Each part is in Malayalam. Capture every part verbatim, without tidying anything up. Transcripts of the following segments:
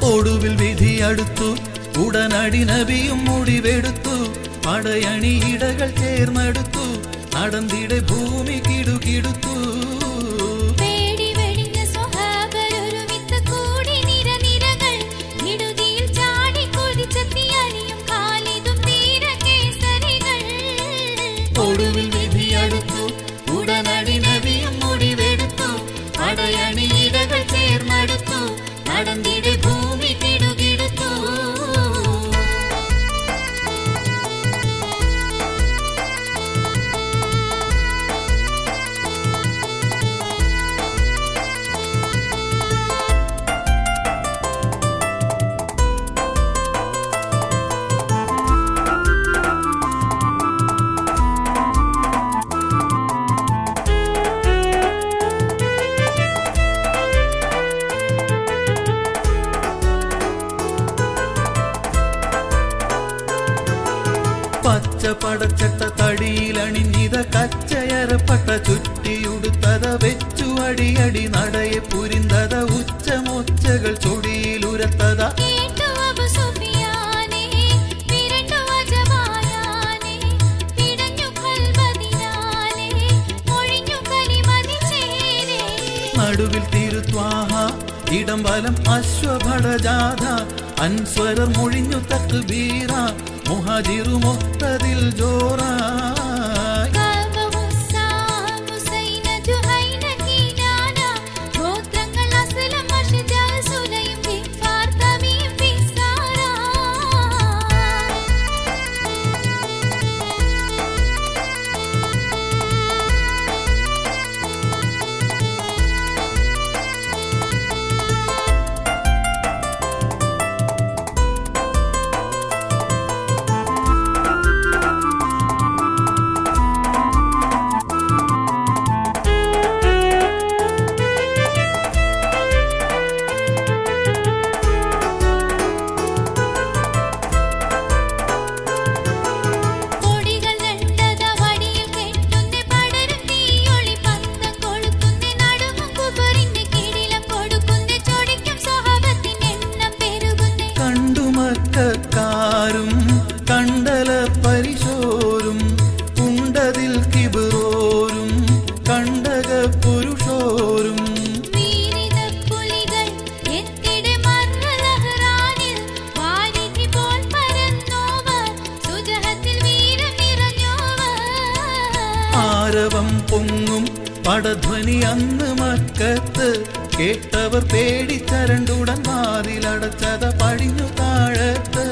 ഒടുവിൽ വിധിയടുത്തു ഉടനടി നബിയും മുടിവെടുത്തു പടയണിയിടകൾ ചേർന്നെടുത്തു നടന്നിടെ ഭൂമി കിടുകിടുത്തു ഒടുവിൽ വിധിയടുത്തു ഉടനടി നബിയും മുടിവെടുത്തു പടയണിയിടകൾ ചേർന്നെടുത്തു നടന്നിടെ ഭൂമി കിടുകിടുത്തു പടച്ചട്ട തടിയിലണിഞ്ഞിത കച്ചയറപ്പട്ട ചുറ്റിയുടുത്തത വെച്ചു അടിയടി നടയെ പുരിന്തത ഉച്ചമൊച്ചകൾ ചൊടിയിലുരത്തത നടുവിൽ തിരുത്വാഹ ഇടം വലം അശ്വഭടജാഥ അൻസ്വരർ മൊഴിഞ്ഞു തക്ബീറ മുഹാജിറുമൊത്തതിൽ ജോറ ും കണ്ടല പരിശോരും കുണ്ടതിൽ കിബിറോരും കണ്ടക പുരുഷോരും ആരവം പൊങ്ങും പടധ്വനി അന്ന് മക്കത്ത് കേട്ടവർ പേടിച്ചരണ്ടുടൻ വാതിലടച്ചത പടിഞ്ഞു താഴത്ത്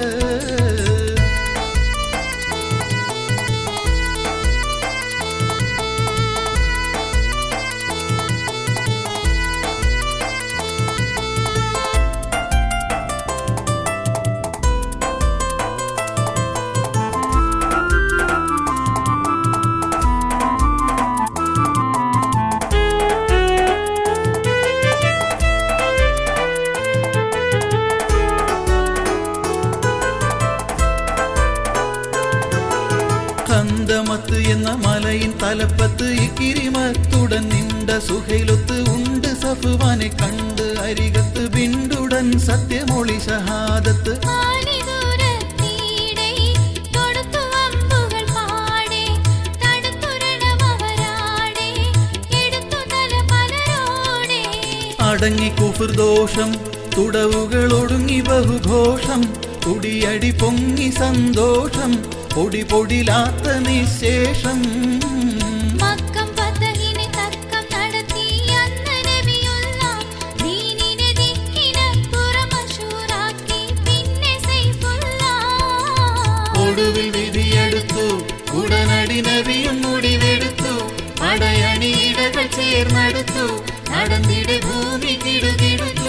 കന്തമത്ത് എന്ന മലയിൻ തലപ്പത്ത് ഇക്കിരിമത്തുടൻ നിണ്ട സുഹൈലൊത്ത് ഉണ്ട് സഫ്വാനെ കണ്ട് അരികത്ത് ബിണ്ടുടൻ സത്യമൊളി ഷഹാദത്ത് അടങ്ങി കുഫർ ദോഷം തുടവുകൾ ഒടുങ്ങി ബഹുഘോഷം കുടിയടി പൊങ്ങി സന്തോഷം പൊടി പൊടിലാത്ത നിശേഷം ഒടുവിൽ വിധിയെടുത്തു ഉടനടി നബിയും മുടിവെടുത്തു പടയണിയിടകൾ ചേർന്നെടുത്തു നടന്നിടെ ഭൂമി കിടുകിടുത്തു